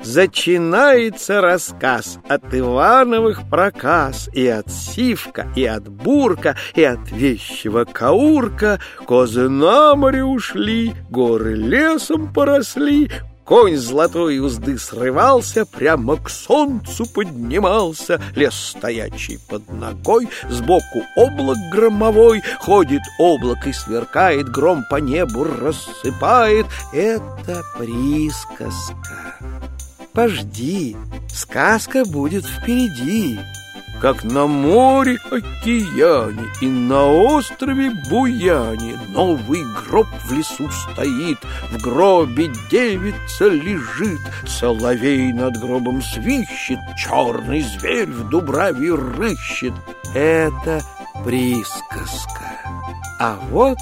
Зачинается рассказ от Ивановых проказ, и от Сивка, и от Бурка, и от вещего Каурка. Козы на море ушли, горы лесом поросли, конь с золотой узды срывался, прямо к солнцу поднимался. Лес стоячий под ногой, сбоку облак громовой. Ходит облако и сверкает, гром по небу рассыпает. Это присказка. Пожди, сказка будет впереди. Как на море океане и на острове Буяне новый гроб в лесу стоит, в гробе девица лежит, соловей над гробом свищет, черный зверь в дубраве рыщет. Это присказка. А вот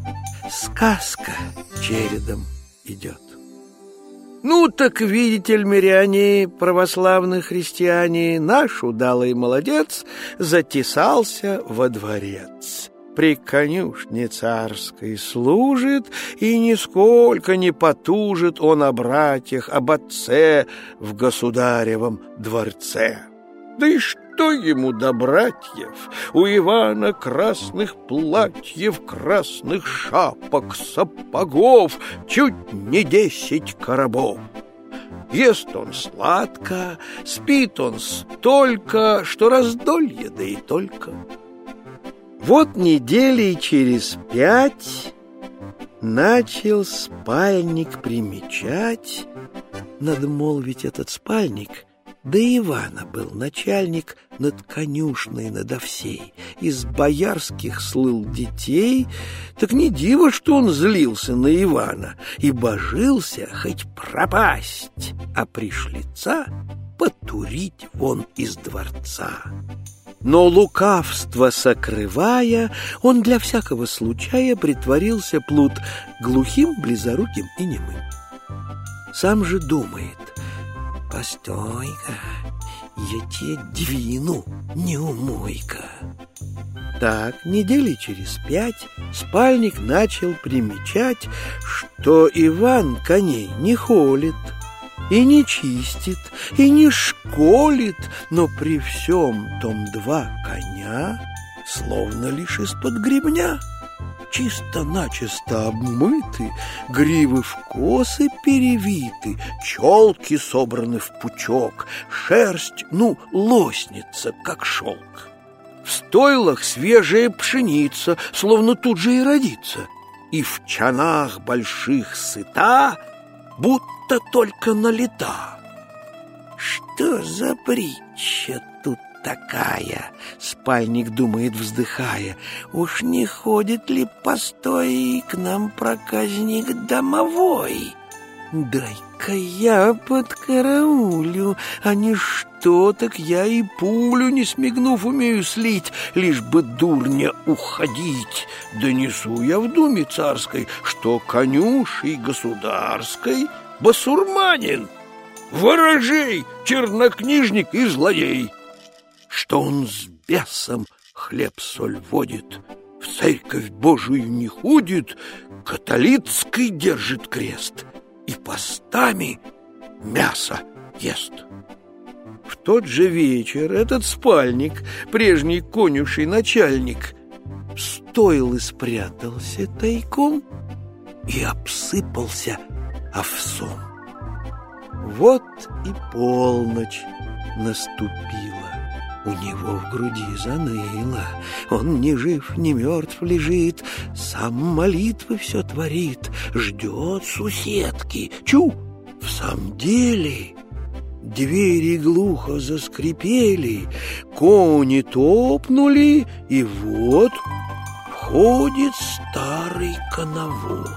сказка чередом идет. Ну, так, видите ли, миряне, православные христиане, наш удалый молодец затесался во дворец. При конюшне царской служит, и нисколько не потужит он о братьях, об отце в государевом дворце. Да и что ему до братьев? У Ивана красных платьев, красных шапок, сапогов чуть не 10 коробов. Ест он сладко, спит он столько, что раздолье, да и только. Вот недели через 5 начал спальник примечать. Надо молвить, этот спальник да Ивана был начальник над конюшной надо всей. Из боярских слыл детей, так не диво, что он злился на Ивана и божился хоть пропасть, а пришлица потурить вон из дворца. Но лукавство сокрывая, он для всякого случая притворился плут глухим, близоруким и немым. Сам же думает: постой-ка, я тебе двину, неумойка. Так, недели через 5 спальник начал примечать, что Иван коней не холит, и не чистит, и не школит, но при всем том 2 коня словно лишь из-под гребня. Чисто-начисто обмыты, гривы в косы перевиты, челки собраны в пучок, шерсть, лоснится, как шелк. В стойлах свежая пшеница, словно тут же и родится, и в чанах больших сыта, будто только налита. Что за притча тут такая? Спальник думает, вздыхая. Уж не ходит ли постой к нам проказник домовой? Дай-ка я подкараулю, а не что, так я и пулю, не смигнув, умею слить, лишь бы дурня уходить. Донесу я в думе царской, что конюшей государской басурманин, ворожей, чернокнижник и злодей, что он с бесом хлеб-соль водит, в церковь Божию не ходит, католицкой держит крест и постами мясо ест. В тот же вечер этот спальник, прежний конюший начальник, в стойлы спрятался тайком и обсыпался овсом. Вот и полночь наступила. У него в груди заныло, он ни жив, ни мертв лежит, сам молитвы все творит, ждет суседки. Чу! В самом деле двери глухо заскрипели, кони топнули, и вот входит старый коновод.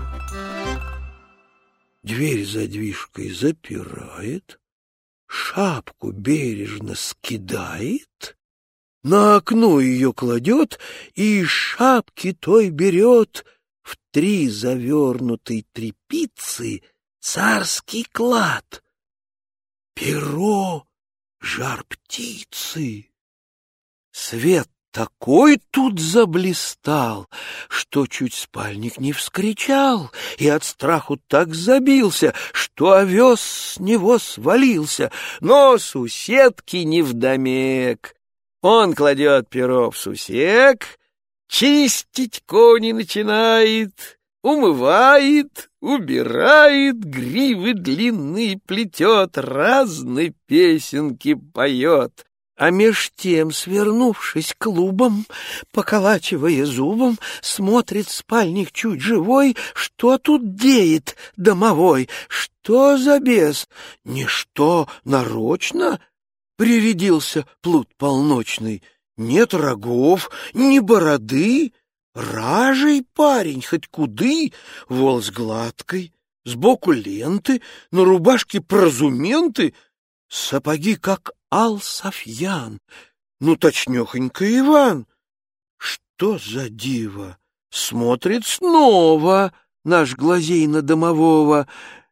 Дверь задвижкой запирает, шапку бережно скидает, на окно ее кладет и из шапки той берет в 3 завернутой тряпицы царский клад, перо жар птицы. Свет такой тут заблистал, что чуть спальник не вскричал и от страху так забился, что овес с него свалился, но суседке невдомек. Он кладет перо в сусек, чистить кони начинает, умывает, убирает, гривы длинные плетет, разные песенки поет. А меж тем, свернувшись клубом, поколачивая зубом, смотрит спальник чуть живой, что тут деет домовой, что за бес, ничто нарочно прирядился плут полночный, нет рогов, ни бороды, ражей парень хоть куды, волос гладкой, сбоку ленты, на рубашке прозументы, сапоги как ал Софьян, ну точнёхонько Иван. Что за диво? Смотрит снова наш глазей на домового.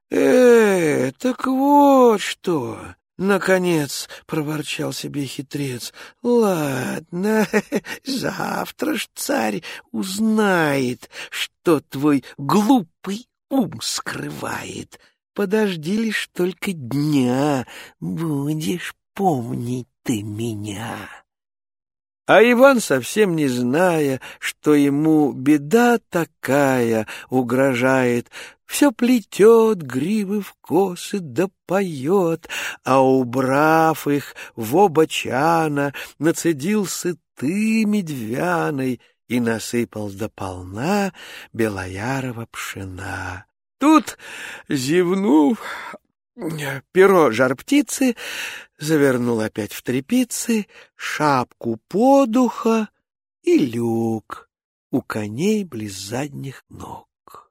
Так вот что! Наконец проворчал себе хитрец. Ладно, завтра ж царь узнает, что твой глупый ум скрывает. Подожди лишь только дня, будешь помнить ты меня. А Иван, совсем не зная, что ему беда такая угрожает, все плетет гривы в косы да поет, а, убрав их в оба чана, нацедил сыты медвяной и насыпал дополна белоярого пшена. Тут, зевнув, перо жар-птицы завернул опять в тряпицы, шапку подуха и люк у коней близ задних ног.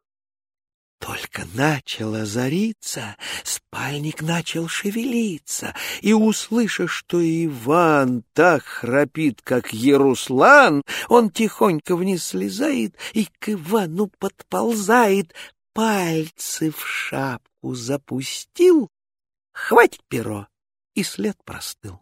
Только начало зариться, спальник начал шевелиться, и, услыша, что Иван так храпит, как Еруслан, он тихонько вниз слезает и к Ивану подползает, пальцы в шапку запустил, хватит перо, и след простыл.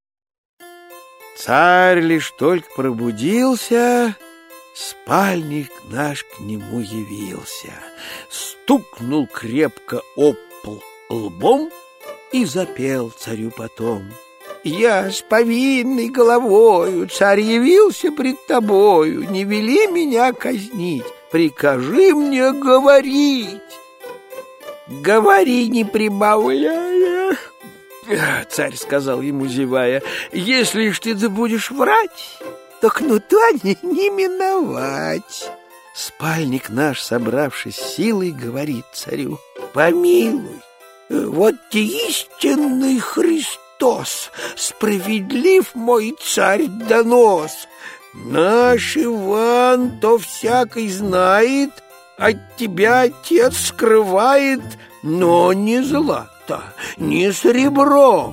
Царь лишь только пробудился, спальник наш к нему явился, стукнул крепко об пол лбом и запел царю потом: «Я с повинной головою, царь, явился пред тобою, не вели меня казнить, прикажи мне говорить». «Говори, не прибавляя», — царь сказал ему, зевая, — «если ж ты будешь врать, то кнута не миновать». Спальник наш, собравшись силой, говорит царю: «Помилуй, вот те истинный Христос, справедлив мой царь донос. Наш Иван то всякий знает, от тебя отец скрывает, но не злато, не серебро,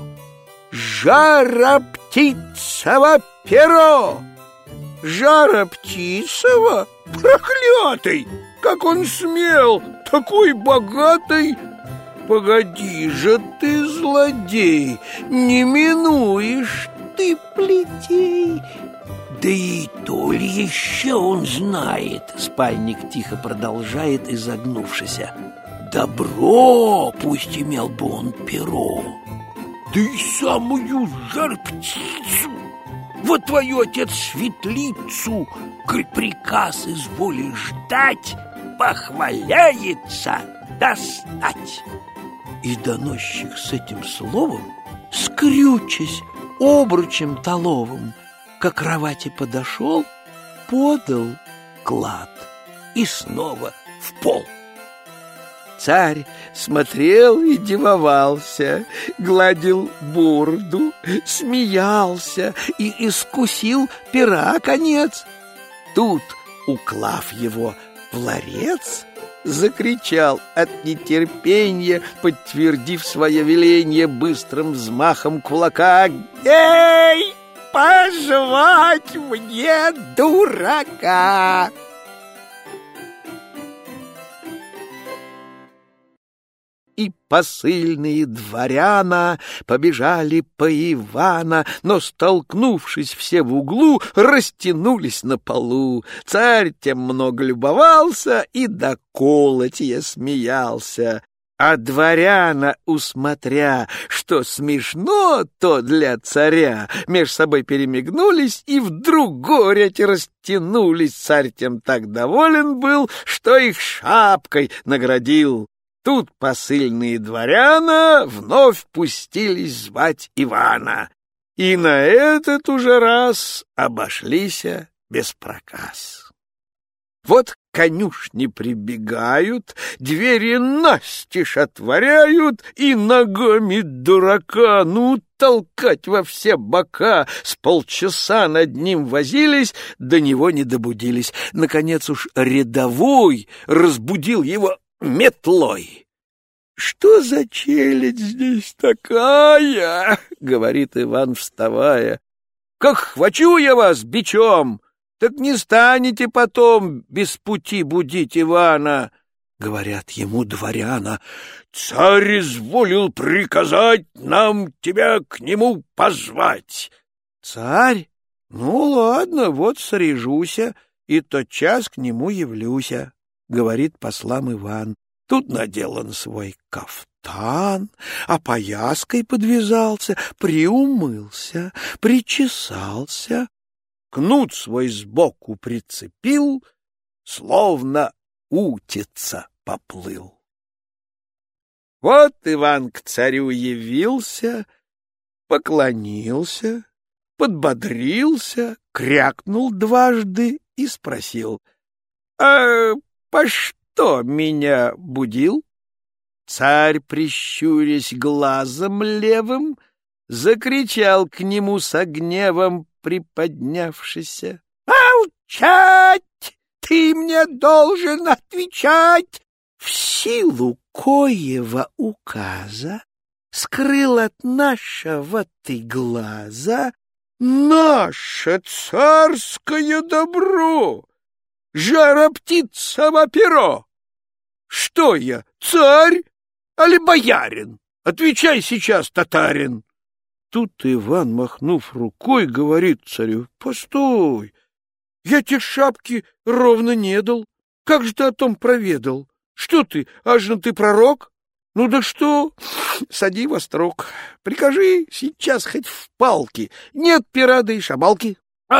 жар-птицево перо». «Жар-птицево? Проклятый! Как он смел, такой богатый! Погоди же ты, злодей, не минуешь ты плетей!» «Да и то ли еще он знает», — спальник тихо продолжает, изогнувшися. «Добро, пусть имел бы он перо, да и самую жар-птицу, вот твою, отец, светлицу, коль приказ изволишь ждать, похваляется достать». И доносчик с этим словом, скрючась обручем толовым, к кровати подошел, подал клад и снова в пол. Царь смотрел и дивовался, гладил бороду, смеялся и искусил пера конец. Тут, уклав его в ларец, закричал от нетерпения, подтвердив свое веление быстрым взмахом кулака: «Эй, позвать мне дурака!» и посыльные дворяна побежали по Ивана, но, столкнувшись все в углу, растянулись на полу. Царь тем много любовался и до колотья смеялся. А дворяна, усмотря, что смешно то для царя, меж собой перемигнулись и вдруг горять растянулись. Царь тем так доволен был, что их шапкой наградил. Тут посыльные дворяна вновь пустились звать Ивана, и на этот уже раз обошлись без проказ. Вот конюшни прибегают, двери настежь отворяют, и ногами дурака, толкать во все бока. С полчаса над ним возились, до него не добудились. Наконец уж рядовой разбудил его метлой. — Что за челядь здесь такая? — говорит Иван, вставая. — Как хвачу я вас бичом, так не станете потом без пути будить Ивана. Говорят ему дворяна: царь изволил приказать нам тебя к нему позвать. Царь? Ну, ладно, вот срежуся, и тотчас к нему явлюся, говорит послам Иван. Тут надел он свой кафтан, опояской подвязался, приумылся, причесался, кнут свой сбоку прицепил, словно утица поплыл. Вот Иван к царю явился, поклонился, подбодрился, крякнул дважды и спросил: — А по что меня будил? Царь, прищурясь глазом левым, закричал к нему со гневом приподнявшийся: — Молчать! Ты мне должен отвечать! В силу коего указа скрыл от нашего ты глаза наше царское добро, жар-птицево перо. Что я, царь, али боярин? Отвечай сейчас, татарин. Тут Иван, махнув рукой, говорит царю: — Постой, я те шапки ровно не дал. Как же ты о том проведал? Что ты, ажно ты пророк? Ну да что? Сади во строк. Прикажи сейчас хоть в палки. Нет пера, да и шабалки.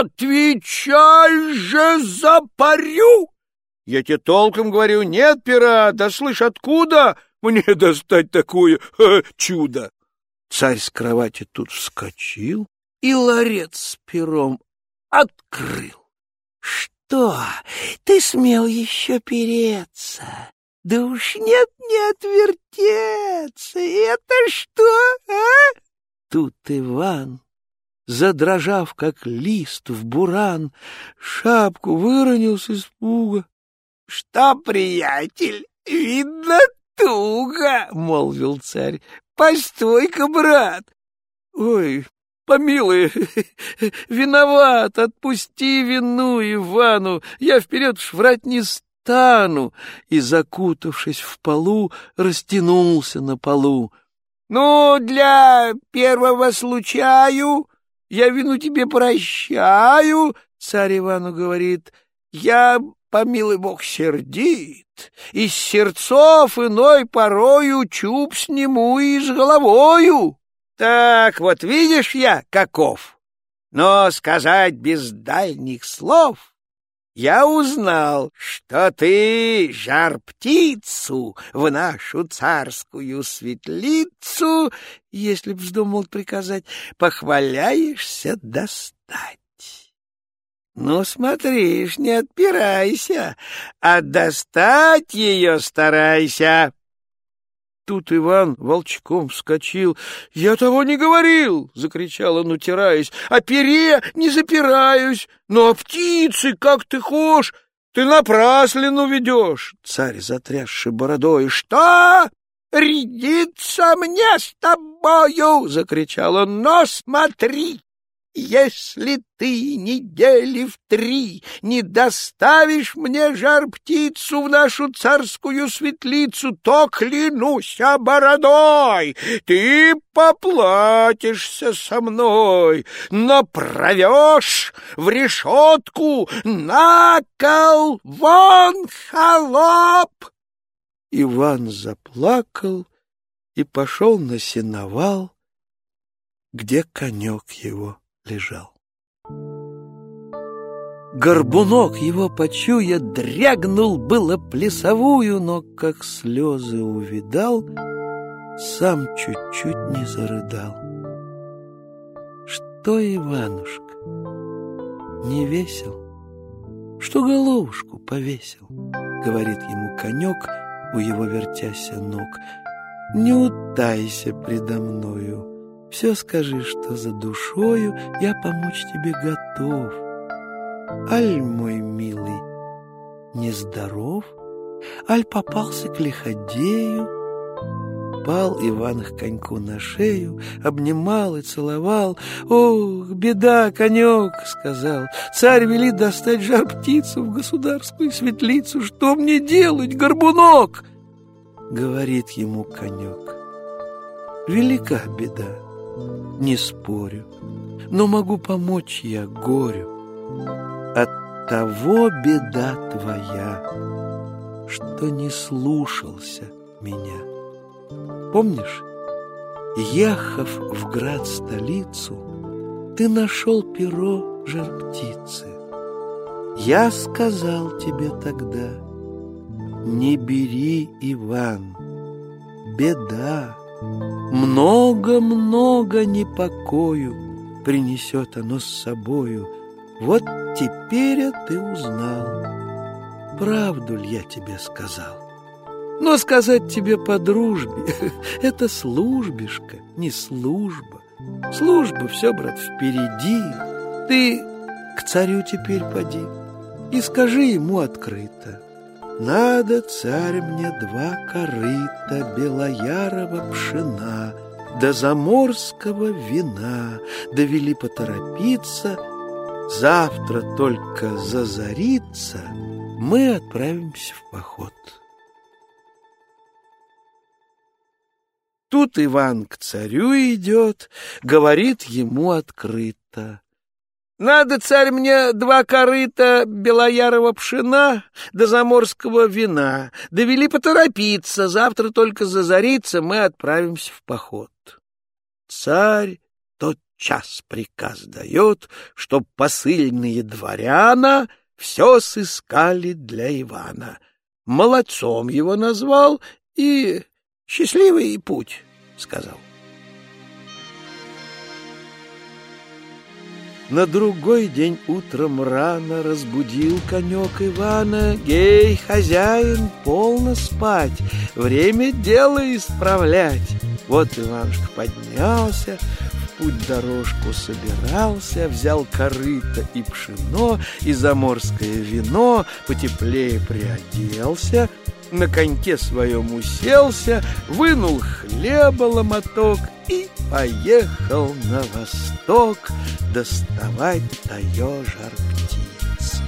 Отвечай же за парю! Я тебе толком говорю, нет пера, да слышь, откуда мне достать такое чудо? Царь с кровати тут вскочил и ларец с пером открыл. Что, ты смел еще переться? Да уж нет, не отвертеться. Это что, а? Тут Иван, задрожав, как лист в буран, шапку выронил с испуга. — Что, приятель, видно туго, — молвил царь. — Постой-ка, брат. — Ой, помилуй, виноват, отпусти вину Ивану, я вперед уж врать не стану. И, закутавшись в полу, растянулся на полу. — Ну, для первого случаю я вину тебе прощаю, — царь Ивану говорит. — Я, помилуй бог, сердит, из сердцов иной порою чуб сниму и с головою. Так вот видишь я каков, но сказать без дальних слов я узнал, что ты жар-птицу в нашу царскую светлицу, если б вздумал приказать, похваляешься достать. Ну, смотришь, не отпирайся, а достать ее старайся. Тут Иван волчком вскочил. — Я того не говорил! — закричал он, утираясь. — О пере не запираюсь, но о птице, как ты хошь, ты напраслину ведешь. Царь, затрясший бородой: — Что? Рядиться мне с тобою! — закричал он. — Но смотри! если ты недели в 3 не доставишь мне жар-птицу в нашу царскую светлицу, то, клянусь бородой, ты поплатишься со мной, но провешь в решетку на кол, вон, холоп!» Иван заплакал и пошел на сеновал, где конек его лежал. Горбунок его, почуя, дрягнул было плясовую, но, как слезы увидал, сам чуть-чуть не зарыдал. «Что, Иванушка, не весел? Что головушку повесил?» — говорит ему конек, у его вертяся ног. «Не утайся предо мною, все скажи, что за душою я помочь тебе готов. Аль, мой милый, нездоров, аль попался к лиходею?» Пал Иван к коньку на шею, обнимал и целовал. «Ох, беда, конек!» — сказал. «Царь велит достать жар-птицу в государскую светлицу. Что мне делать, горбунок?» Говорит ему конек. «Велика беда, не спорю, но могу помочь я горю. От того беда твоя, что не слушался меня. Помнишь, ехав в град-столицу, ты нашел перо жар-птицы. Я сказал тебе тогда: не бери, Иван, беда, много-много непокою принесет оно с собою. Вот теперь ты узнал, правду ли я тебе сказал. Но сказать тебе по дружбе — это службишка, не служба. Служба все, брат, впереди. Ты к царю теперь поди и скажи ему открыто: надо, царь, мне 2 корыта белоярого пшена, да заморского вина, да вели поторопиться. Завтра только зазарится, мы отправимся в поход. Тут Иван к царю идет, говорит ему открыто: надо, царь, мне 2 корыта белоярого пшена да заморского вина, да вели поторопиться, завтра только зазарится, мы отправимся в поход. Царь тотчас приказ дает, чтоб посыльные дворяна все сыскали для Ивана. Молодцом его назвал и «счастливый путь», — сказал. На другой день утром рано разбудил конек Ивана: «Гей, хозяин, полно спать, время дело исправлять». Вот Иванушка поднялся, в путь дорожку собирался, взял корыто и пшено, и заморское вино, потеплее приоделся, на коньке своем уселся, вынул хлеба ломоток и поехал на восток доставать таю жар-птицу.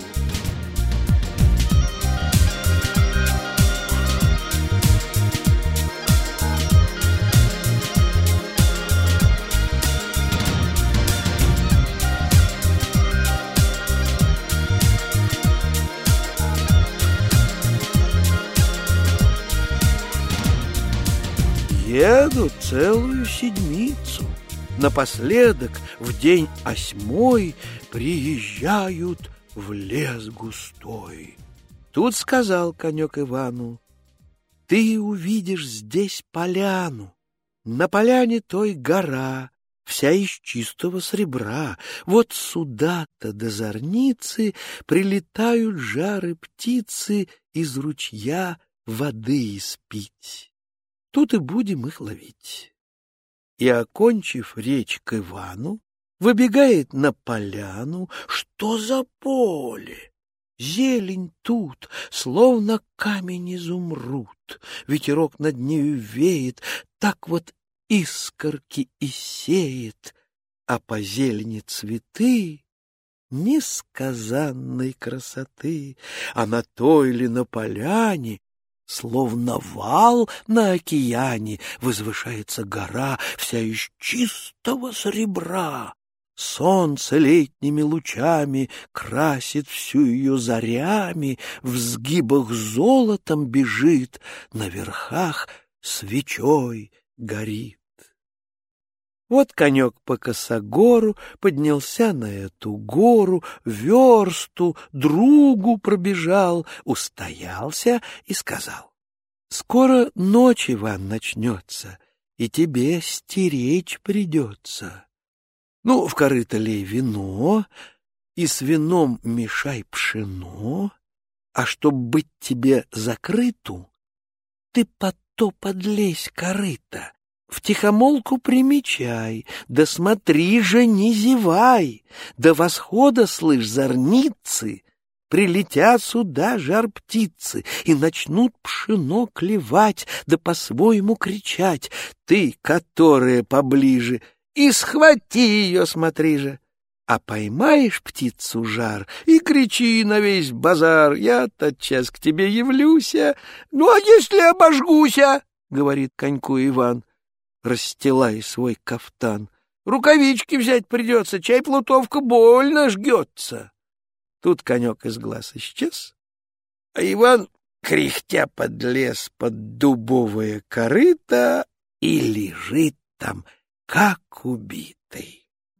Еду целую седмицу. Напоследок, в день 8 приезжают в лес густой. Тут сказал конек Ивану: ты увидишь здесь поляну. На поляне той гора, вся из чистого сребра. Вот сюда-то до зорницы прилетают жары птицы из ручья воды испить. Тут и будем их ловить. И, окончив речь к Ивану, выбегает на поляну. Что за поле? Зелень тут, словно камень изумруд. Ветерок над нею веет, так вот искорки и сеет. а по зелени цветы несказанной красоты, а на той ли на поляне, словно вал на океане, возвышается гора, вся из чистого серебра. Солнце летними лучами красит всю ее зарями, в сгибах золотом бежит, на верхах свечой горит. Вот конек по косогору поднялся на эту гору, версту другу пробежал, устоялся и сказал: «Скоро ночь, Иван, начнется, и тебе стеречь придется. Ну, в корыто лей вино, и с вином мешай пшено, а чтоб быть тебе закрыту, ты под то подлезь корыто, втихомолку примечай, да смотри же, не зевай, до восхода, слышь, зорницы, прилетят сюда жар-птицы и начнут пшено клевать, да по-своему кричать. Ты, которая поближе, и схвати ее, смотри же. А поймаешь птицу жар и кричи на весь базар: я тотчас к тебе явлюся. Ну, а если обожгуся, — говорит коньку Иван, расстилая свой кафтан, — рукавички взять придется, чай плутовка больно жгется. Тут конек из глаз исчез, а Иван, кряхтя, подлез под дубовое корыто и лежит там, как убитый.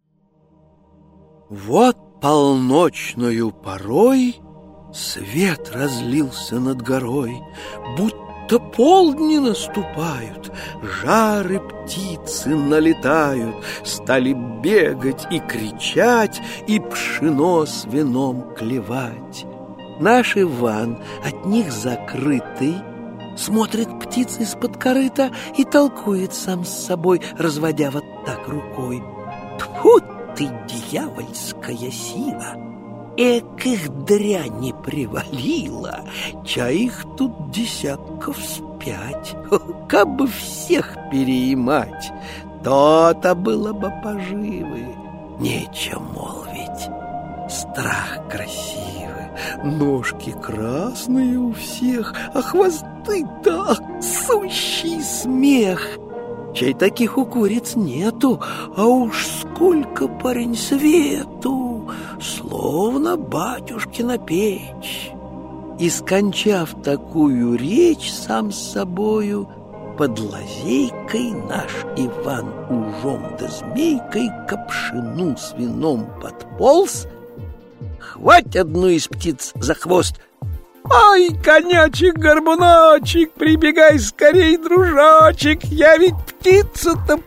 Вот полночною порой свет разлился над горой, будто полдни наступают, жары птицы налетают, стали бегать и кричать, и пшено с вином клевать. Наш Иван, от них закрытый, смотрит птиц из-под корыта и толкует сам с собой, разводя вот так рукой: «Тьфу ты, дьявольская сила! Эк их дрянь привалила! Чай их тут десятков спять! Кабы всех переимать, то-то было бы поживы! Нечем молвить, страх красивый, ножки красные у всех, а хвосты-то сущий смех! Чай таких у куриц нету, а уж сколько, парень, свету, словно батюшкина печь». И, скончав такую речь сам с собою, под лазейкой наш Иван ужом да змейкой к пшену с вином подполз, хвать одну из птиц за хвост: «Ай, конячек-горбуночек, прибегай скорей, дружочек, я ведь птицу-то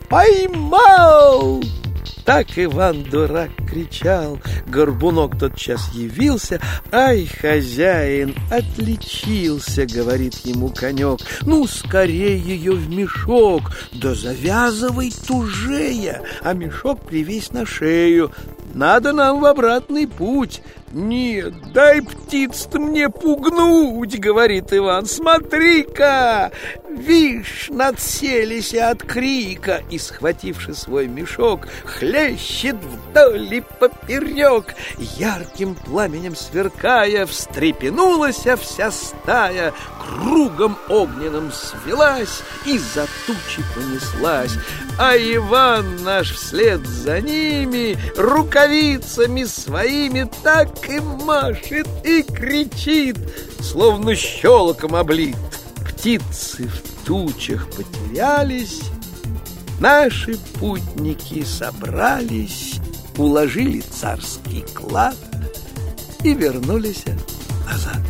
поймал!» Так Иван-дурак кричал. Горбунок тотчас явился. «Ай, хозяин, отличился, — говорит ему конек, — ну, скорей ее в мешок, да завязывай тужея, а мешок привесь на шею. Надо нам в обратный путь». «Нет, дай птиц-то мне пугнуть, — говорит Иван, — смотри-ка, вишь, надселись от крика». И, схвативши свой мешок, хлещет вдоль и поперек. Ярким пламенем сверкая, встрепенулась вся стая, кругом огненным свелась и за тучи понеслась. А Иван наш вслед за ними рукавицами своими так и машет и кричит, словно щелоком облит. Птицы в тучах потерялись, наши путники собрались, уложили царский клад и вернулись назад.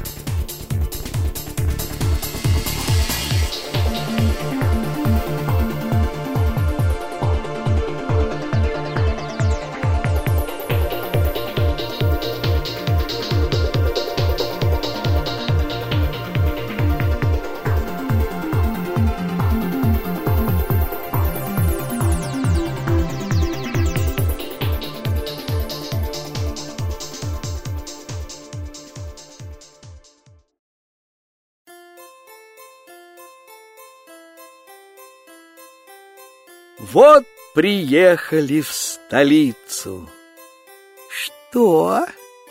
Вот приехали в столицу. Что?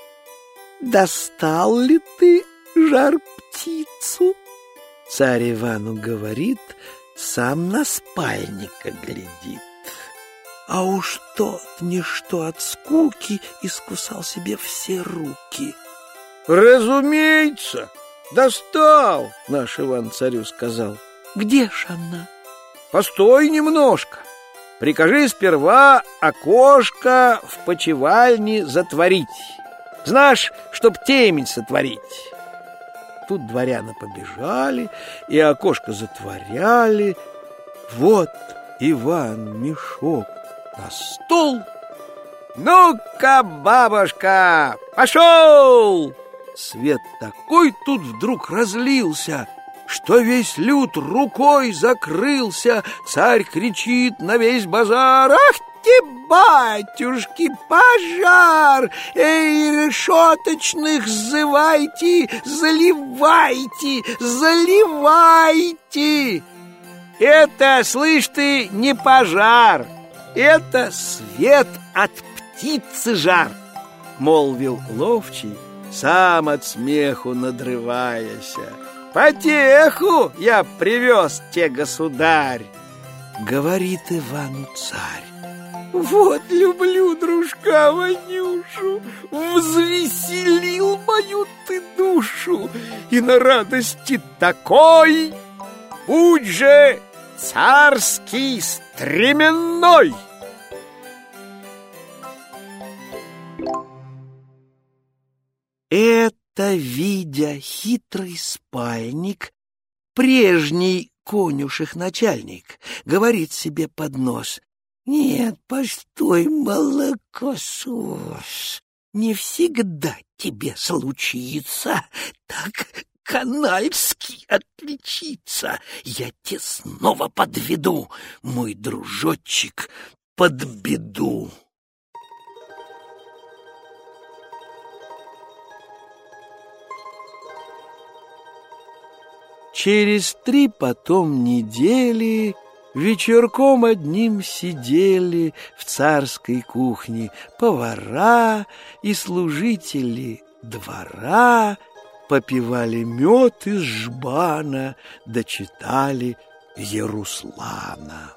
Достал ли ты жар-птицу? Царь Ивану говорит, сам на спальника глядит. А уж тот ничто от скуки искусал себе все руки. Разумеется, достал, наш Иван царю сказал. Где ж она? Постой немножко. Прикажи сперва окошко в почевальне затворить. Знаешь, чтоб темень сотворить. Тут дворяне побежали, и окошко затворяли. Вот Иван мешок на стол. Ну-ка, бабушка, пошел! Свет такой тут вдруг разлился, что весь люд рукой закрылся. Царь кричит на весь базар: ах ты, батюшки, пожар! Эй, решеточных сзывайте, заливайте, заливайте! Это, слышь ты, не пожар, это свет от птицы жар, молвил ловчий, сам от смеху надрываяся. Потеху я привез те, государь. Говорит Ивану царь: вот люблю дружка Ванюшу, взвеселил мою ты душу, и на радости такой будь же царский стременной. Это, видя хитрый спальник, прежний конюших начальник, говорит себе под нос: нет, постой, молокосос, не всегда тебе случится так канальски отличиться. Я те снова подведу, мой дружочек, под беду. Через 3 потом недели вечерком одним сидели в царской кухне повара и служители двора, попивали мед из жбана, дочитали Еруслана.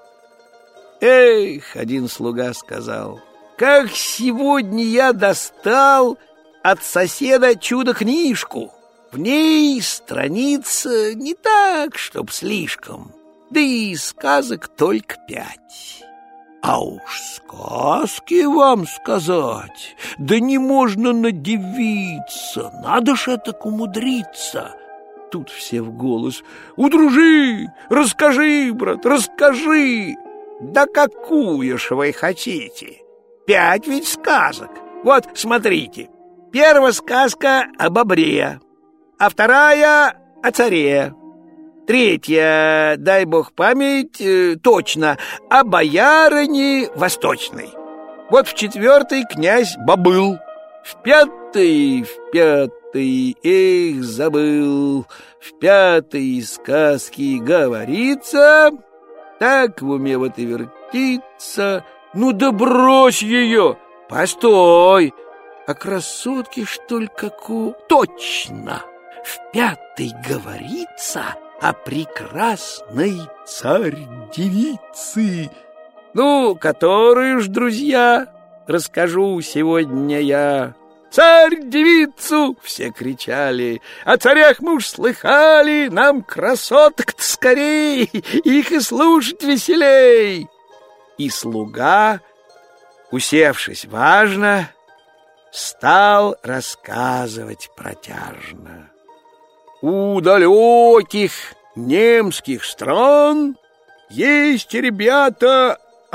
Эх, один слуга сказал: как сегодня я достал от соседа чудо-книжку. В ней страница не так, чтоб слишком, да и сказок только 5. А уж сказки вам сказать, да не можно надивиться, надо ж этак умудриться. Тут все в голос: удружи, расскажи, брат, расскажи. Да какую ж вы хотите? 5 ведь сказок. Вот, смотрите, первая сказка о бобре, а вторая о царе, третья, дай бог память, точно, о боярине восточной. Вот в 4-й князь Бобыл, в 5-й, эх, забыл, в 5-й сказке говорится, так в уме вот и вертится. Ну да брось ее, постой, а красотки, что ли, какую? Точно! В 5-й говорится о прекрасной царь-девице. Ну, которую ж, друзья, расскажу сегодня я. Царь-девицу! Все кричали. О царях мы уж слыхали, нам красоток-то скорей, их и слушать веселей. И слуга, усевшись важно, стал рассказывать протяжно. У далеких немских стран есть, ребята,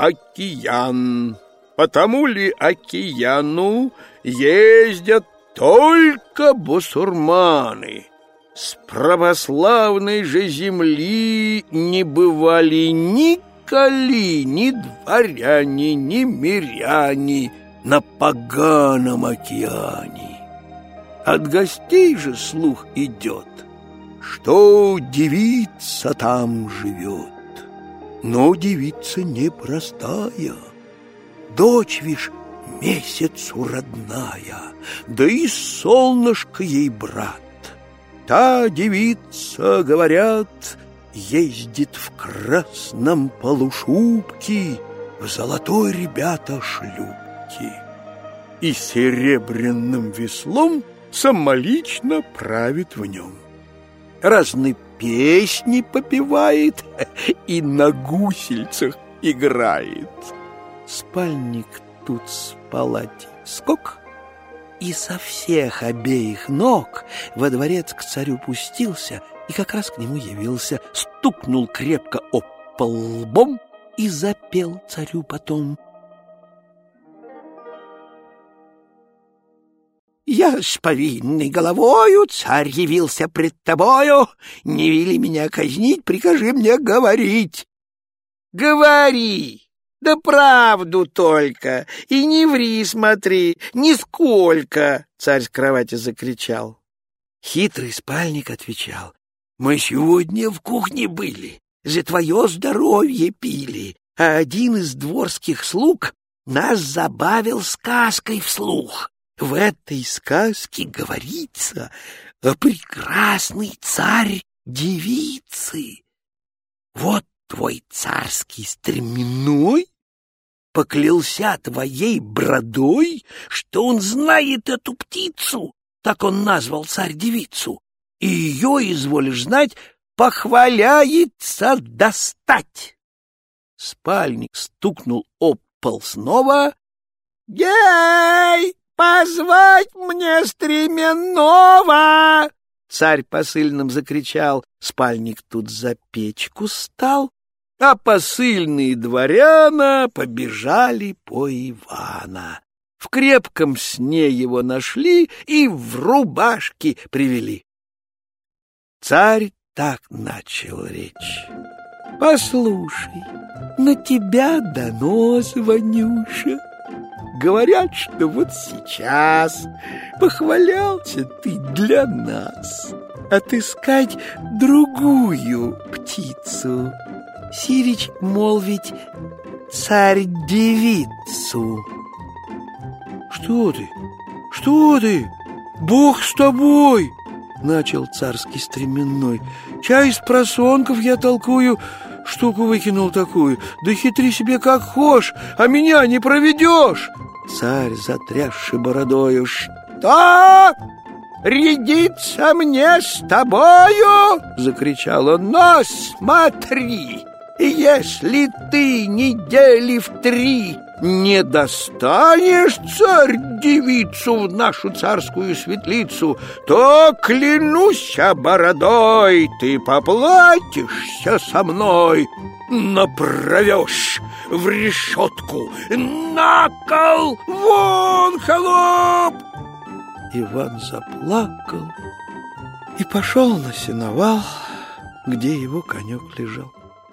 океан. Потому ли океану ездят только бусурманы? С православной же земли не бывали николи ни дворяне, ни миряне на поганом океане. От гостей же слух идет, что девица там живет. Но девица непростая, дочь, вишь, месяцу родная, да и солнышко ей брат. Та девица, говорят, ездит в красном полушубке, в золотой, ребята, шлюпке, и серебряным веслом самолично правит в нем. Разные песни попевает и на гусельцах играет. Спальник тут спалать скок, и со всех обеих ног во дворец к царю пустился и как раз к нему явился, стукнул крепко об пол лбом и запел царю потом: «Я с повинной головою, царь, явился пред тобою. Не вели меня казнить, прикажи мне говорить». «Говори, да правду только, и не ври, смотри, нисколько!» Царь с кровати закричал. Хитрый спальник отвечал: «Мы сегодня в кухне были, за твое здоровье пили, а один из дворских слуг нас забавил сказкой вслух. В этой сказке говорится о прекрасной царь-девице. Вот твой царский стременной поклялся твоей бродой, что он знает эту птицу, так он назвал царь-девицу, и ее, изволишь знать, похваляется достать». Спальник стукнул об пол снова. «Ей! Позвать мне стременного!» Царь посыльным закричал. Спальник тут за печку стал, а посыльные дворяна побежали по Ивана. В крепком сне его нашли и в рубашке привели. Царь так начал речь: «Послушай, на тебя донос, Ванюша. Говорят, что вот сейчас похвалялся ты для нас отыскать другую птицу, сирич молвить царь-девицу». «Что ты? Что ты? Бог с тобой!» — начал царский стременной. «Чай из просонков я толкую, штуку выкинул такую. Да хитри себе как хошь, а меня не проведешь!» Царь, затрясший бородою: «Что? Рядиться мне с тобою?» — закричал он. «Но смотри, если ты недели в 3 не достанешь царь-девицу в нашу царскую светлицу, то, клянусь бородой, ты поплатишься со мной, направешь в решетку, на кол, вон, холоп!» Иван заплакал и пошел на сеновал, где его конек лежал.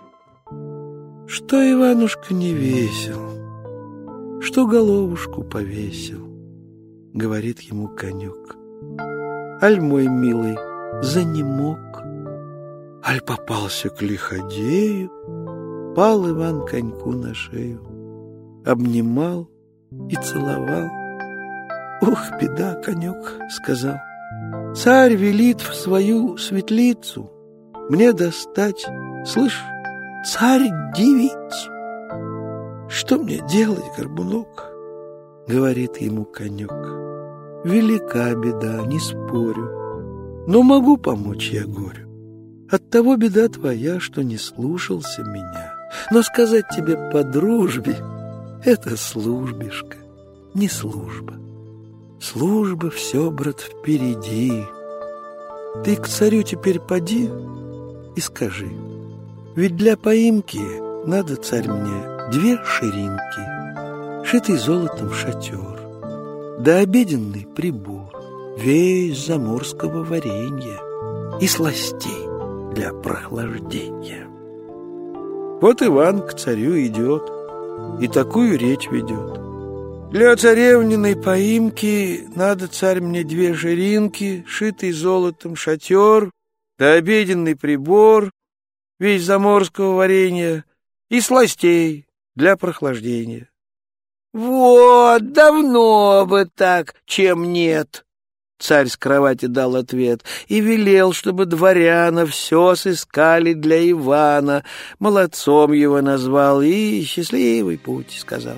Что Иванушка не весел, что головушку повесил, говорит ему конек. Аль, мой милый, занемог, аль попался к лиходею. Пал Иван коньку на шею, обнимал и целовал. «Ох, беда, конек, — сказал, — царь велит в свою светлицу мне достать, слышь, царь-девицу. Что мне делать, горбунок?» Говорит ему конек. «Велика беда, не спорю, но могу помочь я горю. Оттого беда твоя, что не слушался меня. Но сказать тебе по дружбе — это службишка, не служба. Служба все, брат, впереди. Ты к царю теперь поди и скажи: ведь для поимки надо, царь, мне 2 ширинки, шитый золотом шатер, да обеденный прибор, весь заморского варенья и сластей для прохлаждения». Вот Иван к царю идет и такую речь ведет: «Для царевниной поимки надо, царь, мне 2 ширинки, шитый золотом шатер, да обеденный прибор, весь заморского варенья и сластей для прохлаждения. Вот, давно бы так, чем нет. Царь с кровати дал ответ и велел, чтобы дворяна все сыскали для Ивана, молодцом его назвал и счастливый путь сказал.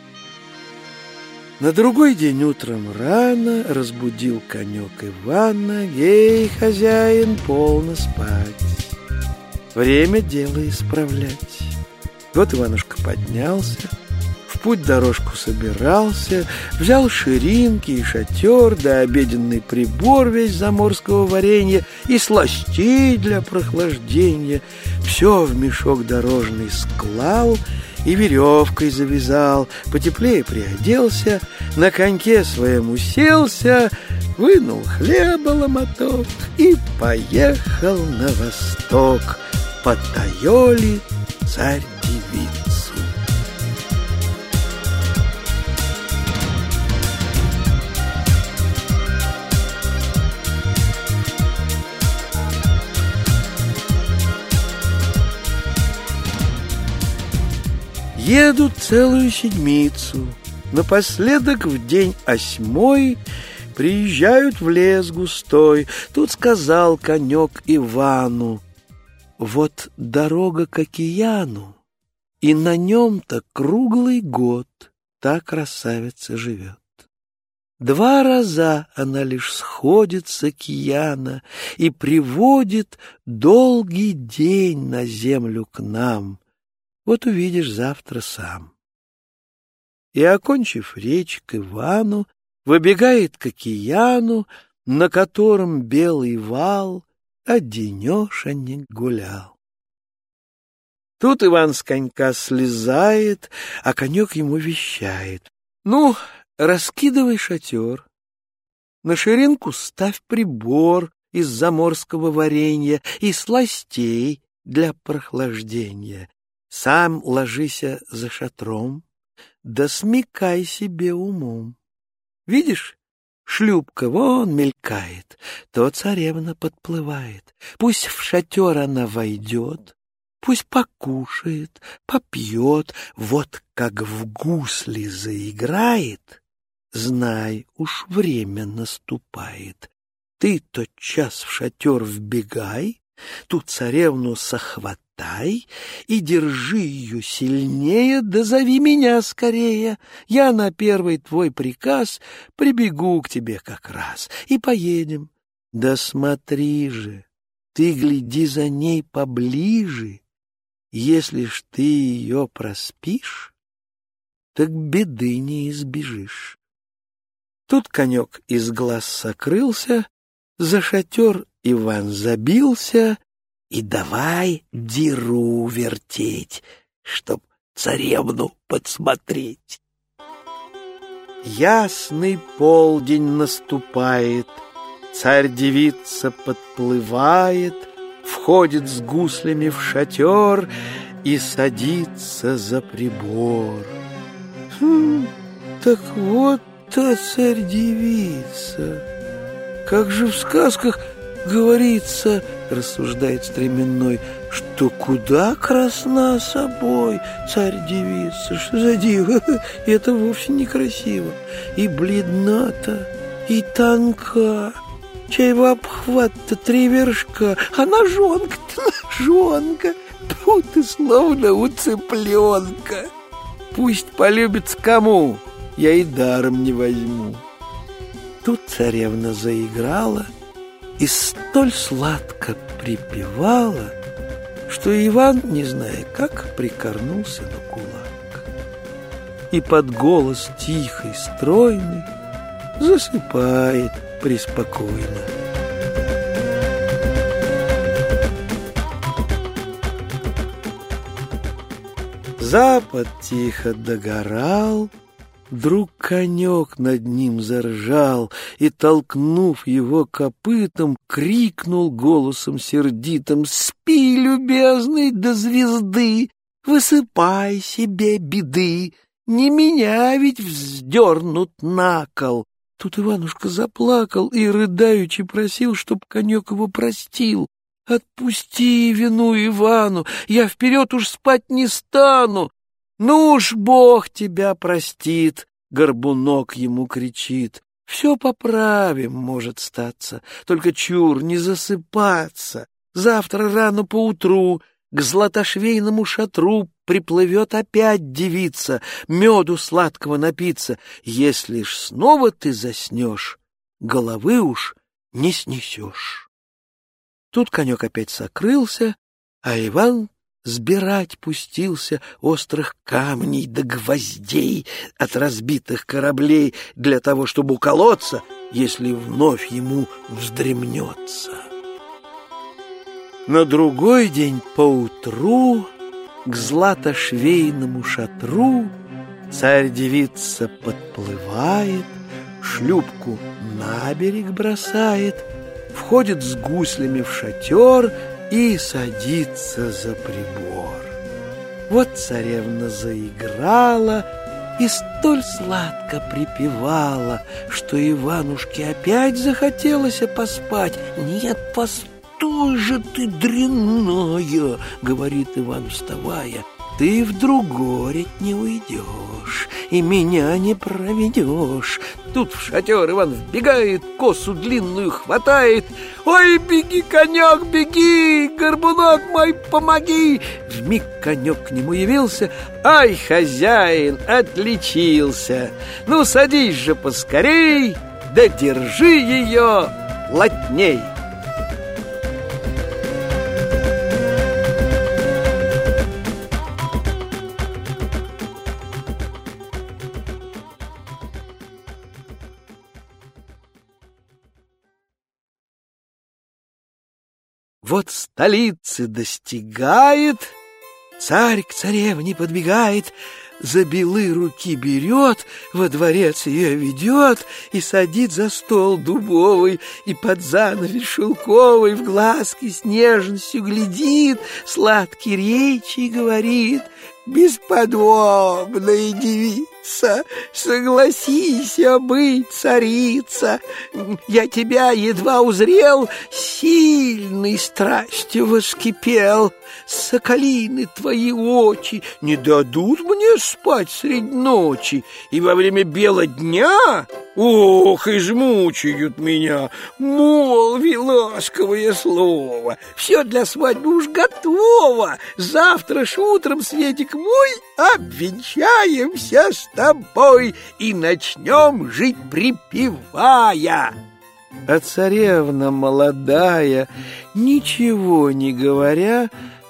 На другой день утром рано разбудил конек Ивана: «Гей, хозяин, полно спать, время дело исправлять». Вот Иванушка поднялся, в путь дорожку собирался, взял ширинки и шатер, да обеденный прибор весь заморского варенья и сластей для прохлаждения, все в мешок дорожный склал и веревкой завязал, потеплее приоделся, на коньке своем уселся, вынул хлеба ломоток и поехал на восток под Тайоли царь-девицу. Едут целую седмицу. Напоследок в день 8 приезжают в лес густой. Тут сказал конек Ивану: «Вот дорога к океану, и на нем-то круглый год та красавица живет. 2 раза она лишь сходит с океана и приводит долгий день на землю к нам. Вот увидишь завтра сам». И, окончив речь к Ивану, выбегает к океану, на котором белый вал, а денешенек гулял. Тут Иван с конька слезает, а конек ему вещает: «Ну, раскидывай шатер, на ширинку ставь прибор из заморского варенья и сластей для прохлаждения. Сам ложися за шатром, да смекай себе умом. Видишь, шлюпка вон мелькает, то царевна подплывает. Пусть в шатер она войдет, пусть покушает, попьет, вот как в гусли заиграет, знай, уж время наступает. Ты тотчас в шатер вбегай, ту царевну сохватай и держи ее сильнее, да зови меня скорее. Я на первый твой приказ прибегу к тебе как раз и поедем. Да смотри же, ты гляди за ней поближе. Если ж ты ее проспишь, так беды не избежишь». Тут конек из глаз сокрылся, за шатер Иван забился и давай дыру вертеть, чтоб царевну подсмотреть. Ясный полдень наступает, царь-девица подплывает, входит с гуслями в шатер и садится за прибор. Так вот та царь-девица. Как же в сказках говорится, рассуждает Стременной, что куда красна собой царь-девица. Что за диво? Это вовсе некрасиво. И бледна-то, и тонка. Чай в обхват-то 3 вершка, а ножонка-то ножонка. Тьфу ты, словно у цыпленка. Пусть полюбится кому, я и даром не возьму. Тут царевна заиграла и столь сладко припевала, что Иван, не зная как, прикорнулся на кулак. И под голос тихий, стройный засыпает преспокойно. Запад тихо догорал, вдруг конек над ним заржал и, толкнув его копытом, крикнул голосом сердитым: «Спи, любезный, до звезды, высыпай себе беды, не меня ведь вздернут на кол». Тут Иванушка заплакал и, рыдаючи, просил, чтоб конек его простил. Отпусти вину Ивану, я вперед уж спать не стану. Ну уж Бог тебя простит, Горбунок ему кричит. Все поправим, может статься, только чур не засыпаться. Завтра рано поутру к златошвейному шатру приплывет опять девица, меду сладкого напиться. Если ж снова ты заснешь, головы уж не снесешь. Тут конек опять сокрылся, а Иван сбирать пустился острых камней да гвоздей от разбитых кораблей для того, чтобы уколоться, если вновь ему вздремнется. На другой день поутру к златошвейному шатру царь-девица подплывает, шлюпку на берег бросает, входит с гуслями в шатер и садится за прибор. Вот царевна заиграла и столь сладко припевала, что Иванушке опять захотелось поспать. «Нет, постой же ты, дрянная!» — говорит Иван, вставая. «Ты в другорить не уйдешь и меня не проведешь». Тут в шатер Иван вбегает, косу длинную хватает. «Ой, беги, конек, беги! Горбунок мой, помоги!» Вмиг конек к нему явился. «Ай, хозяин, отличился! Ну, садись же поскорей, да держи ее плотней!» Вот столицы достигает, царь к царевне подбегает, за белы руки берет, во дворец ее ведет и садит за стол дубовый, и под занавес шелковый в глазки с нежностью глядит, сладкие речи говорит. «Бесподобная девица, согласись быть царица. Я тебя едва узрел, сильной страстью воскипел. Соколины твои очи не дадут мне спать средь ночи, и во время бела дня, ох, измучают меня. Молви ласковое слово, все для свадьбы уж готово. Завтра ж утром, Светик мой, обвенчаемся с тобой и начнем жить припевая». А царевна молодая, ничего не говоря,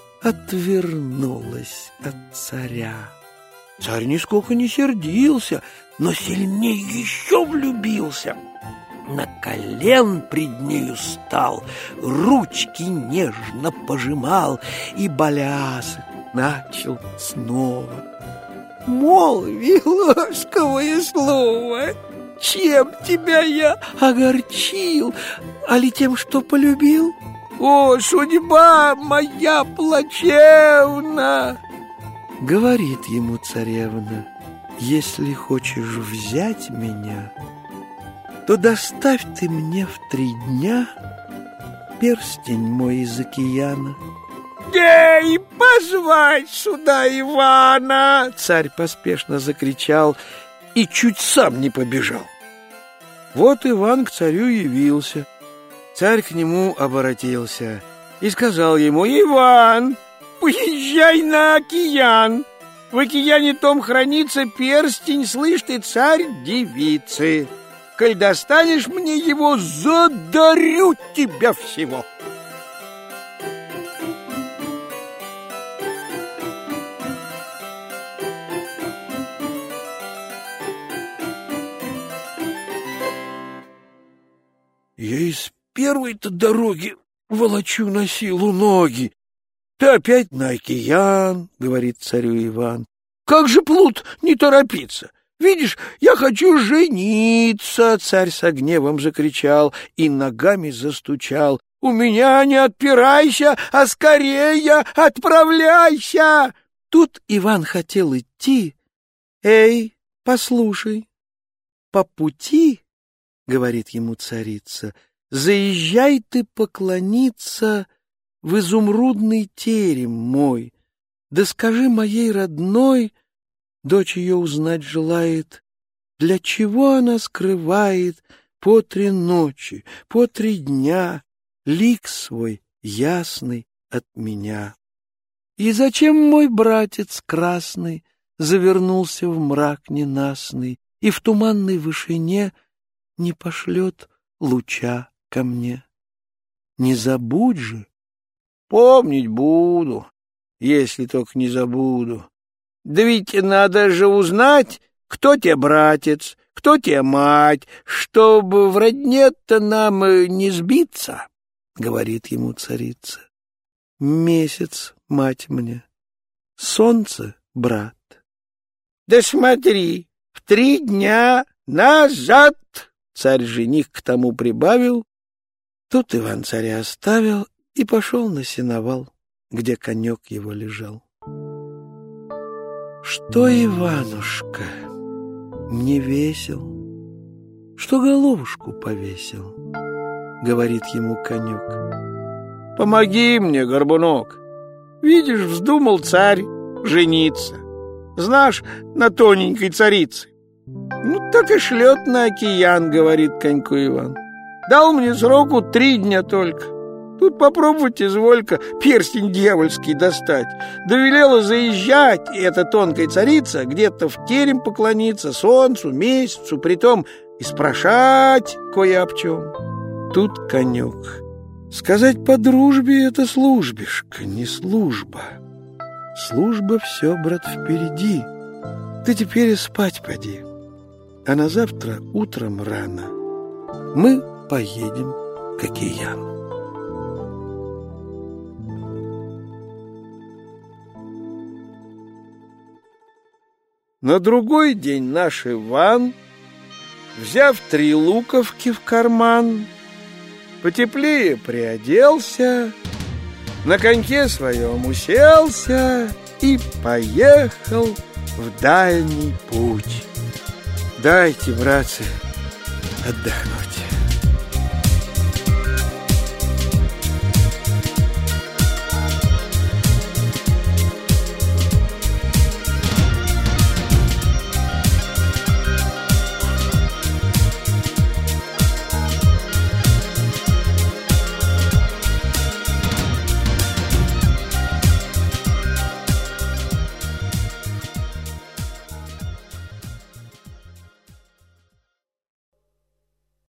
отвернулась от царя. Царь нисколько не сердился, но сильнее еще влюбился. На колен пред нею стал, ручки нежно пожимал и балясок начал снова. «Молви ласковое слово, чем тебя я огорчил, али тем, что полюбил? О, судьба моя плачевна!» Говорит ему царевна: «Если хочешь взять меня, то доставь ты мне в 3 дня перстень мой из океана». «Ей, позвать сюда Ивана!» Царь поспешно закричал и чуть сам не побежал. Вот Иван к царю явился. Царь к нему обратился и сказал ему: «Иван, поезжай на океан. В океане том хранится перстень, слышь ты, царь девицы. Коль достанешь мне его, задарю тебя всего». «Я из первой-то дороги волочу на силу ноги. Ты опять на океан», — говорит царю Иван. «Как же, плут, не торопиться? Видишь, я хочу жениться!» Царь со гневом закричал и ногами застучал. «У меня не отпирайся, а скорее отправляйся!» Тут Иван хотел идти. «Эй, послушай, по пути, — говорит ему царица, — заезжай ты поклониться в изумрудный терем мой. Да скажи моей родной, дочь ее узнать желает, для чего она скрывает по 3 ночи, по 3 дня лик свой ясный от меня. И зачем мой братец красный завернулся в мрак ненастный и в туманной вышине не пошлет луча ко мне? Не забудь же. Помнить буду, если только не забуду. Да ведь надо же узнать, кто тебе братец, кто тебе мать, чтобы в родне-то нам не сбиться, — говорит ему царица. Месяц, мать мне, солнце, брат. Да смотри, в 3 дня назад, — царь-жених к тому прибавил. Тут Иван царя оставил и пошел на сеновал, где конек его лежал. Что, Иванушка, мне весел, что головушку повесил, — говорит ему конек. Помоги мне, горбунок. Видишь, вздумал царь жениться. Знаешь, на тоненькой царице. Ну, так и шлет на океан, — говорит коньку Иван. Дал мне сроку 3 дня только. Тут попробовать изволька перстень дьявольский достать. Довелела заезжать, и эта тонкая царица где-то в терем поклониться солнцу, месяцу, притом и спрашать кое об чем. Тут конек. Сказать по дружбе — это службишка, не служба. Служба все, брат, впереди. Ты теперь и спать поди. А на завтра утром рано мы поедем к океану. На другой день наш Иван, взяв 3 луковки в карман, потеплее приоделся, на коньке своем уселся и поехал в дальний путь. Дайте, братцы, отдохнуть.